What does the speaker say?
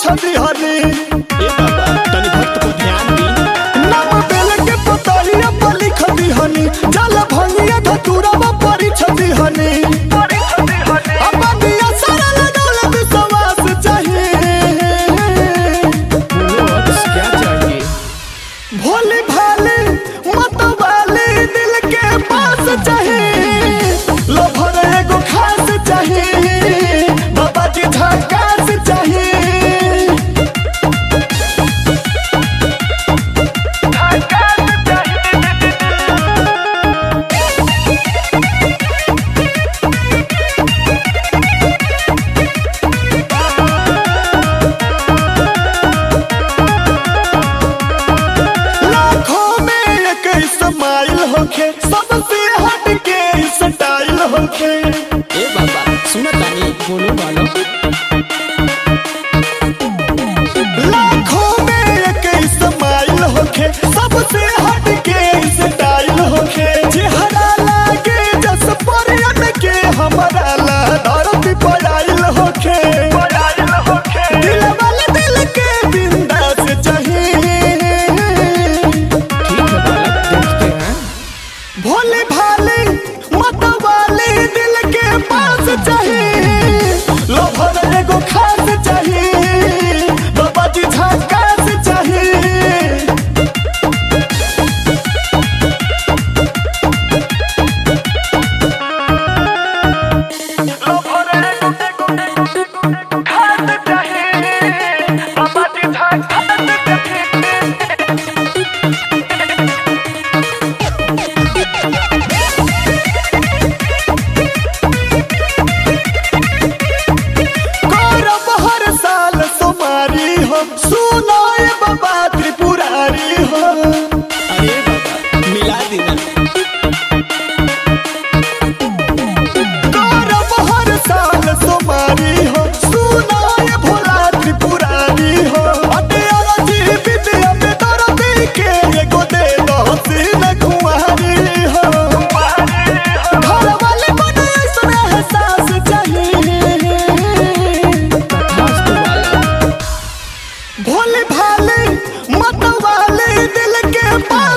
छदी हनी। ए बाबा तनी भक्त को ध्यान दी। नाम बेल के पतहिया पर लिख दी हनी। जल भंगिया धतूरा परी छदी हनी। अब दिया सारा लगल विश्वास चाहिए। बोलो अब क्या चाहिए? भोली भाली मत वाली दिल के पास चाहिए। लोभर एगो खास चाहिए। बाबा जी झकास चाहिए। लाखों में एक स्माइल होखे, सबसे हटके स्टाइल होखे। ए बाबा सुना तानी बोलो वालो। लाखों में एक स्माइल होखे, सबसे हटके स्टाइल होखे। चेहरा लागे जस परियन के, हमारा ला धरती पर आइल होखे। दिल वाले दिल के बिंदास चाहिए। ठीक है बालक देखते हैं। भोले भाले मत वाले दिल के पास चाहिए। लोभर एगो खास चाहिए। बाबा जी झकास चाहिए। लोभर एगो खास चाहिए। बाबा जी झकास चाहिए। करब हर साल सोमारी हो, सुनाए बाबा त्रिपुरारी हो। अरे बाबा मिला देना। करब हर साल सोमारी हो, सुनाए भोला त्रिपुरारी हो। अटियारा जी विद्या में दर्दी के एगो दे दो सीन कुंवारी हो। घर वाले बने ऐसा एहसास चाहिए। तथास्तु बालक। भोले भाले मत वाले दिल के पास